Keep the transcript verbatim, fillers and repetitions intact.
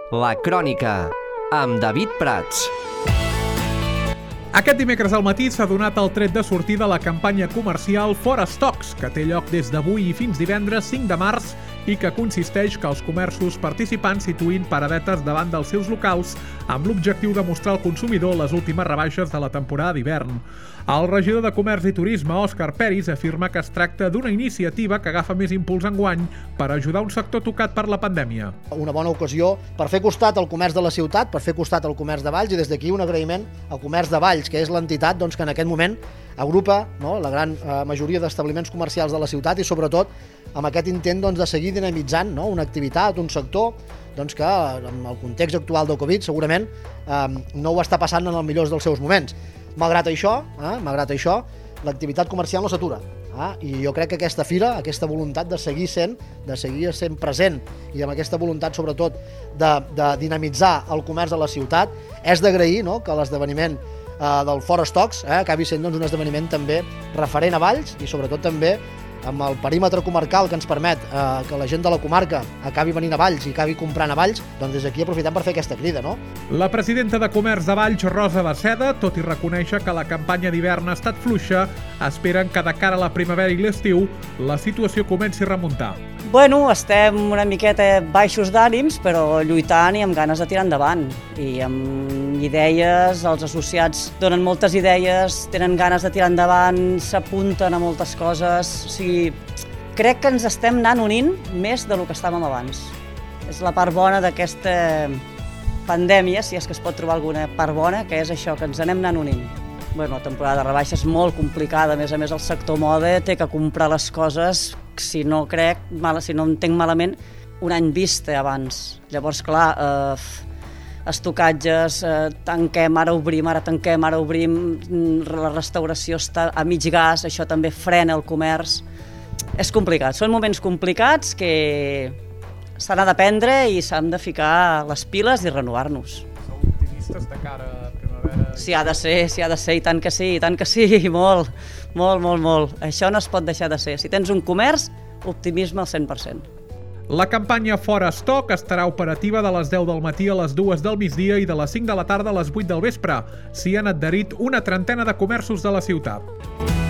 La Crònica, amb David Prats. Aquest dimecres al matí s'ha donat el tret de sortida a la campanya comercial Fora Stocks, que té lloc des d'avui i fins divendres cinc de març i que consisteix que els comerços participants situïn paradetes davant dels seus locals amb l'objectiu de mostrar al consumidor les últimes rebaixes de la temporada d'hivern. El regidor de Comerç i Turisme, Òscar Peris, afirma que es tracta d'una iniciativa que agafa més impuls enguany per ajudar un sector tocat per la pandèmia. Una bona ocasió per fer costat al comerç de la ciutat, per fer costat al comerç de Valls, i des d'aquí un agraïment al comerç de Valls, que és l'entitat doncs, que en aquest moment agrupa no, la gran eh, majoria d'establiments comercials de la ciutat i sobretot amb aquest intent doncs, de seguir dinamitzant no, una activitat, un sector doncs, que en el context actual del Covid segurament eh, no ho està passant en el millor dels seus moments. Malgrat això, eh, malgrat això, l'activitat comercial no s'atura. Eh? I jo crec que aquesta fira, aquesta voluntat de seguir sent, de seguir sent present i amb aquesta voluntat sobretot de, de dinamitzar el comerç de la ciutat, és d'agrair no, que l'esdeveniment eh, del Fora Stocks eh, acabi sent doncs, un esdeveniment també referent a Valls i sobretot també amb el perímetre comarcal que ens permet eh, que la gent de la comarca acabi venint a Valls i acabi comprant a Valls, doncs des d'aquí aprofitem per fer aquesta crida, no? La presidenta de Comerç de Valls, Rosa Baceda, tot i reconèixer que la campanya d'hivern ha estat fluixa, esperen que de cara a la primavera i l'estiu la situació comenci a remuntar. Bueno, estem una miqueta baixos d'ànims, però lluitant i amb ganes de tirar endavant. I amb idees, els associats donen moltes idees, tenen ganes de tirar endavant, s'apunten a moltes coses. O sigui, crec que ens estem anant unint més del que estàvem abans. És la part bona d'aquesta pandèmia, si és que es pot trobar alguna part bona, que és això, que ens anem anant unint. Bueno, la temporada de rebaixa és molt complicada, a més a més el sector moda té que comprar les coses, si no crec, mal, si no entenc malament, un any vista abans. Llavors, clar, eh, estocatges, eh, tanquem, ara obrim, ara tanquem, ara obrim, la restauració està a mig gas, això també frena el comerç. És complicat, són moments complicats que s'han d'aprendre i s'han de ficar les piles i renovar-nos. Sou optimistes de cara a primavera? Si ha de ser, si ha de ser, i tant que sí, i tant que sí, molt, molt, molt, molt. Això no es pot deixar de ser. Si tens un comerç, optimisme al cent per cent. La campanya Fora Stock estarà operativa de les deu del matí a les dues del migdia i de les cinc de la tarda a les vuit del vespre. S'hi han adherit una trentena de comerços de la ciutat.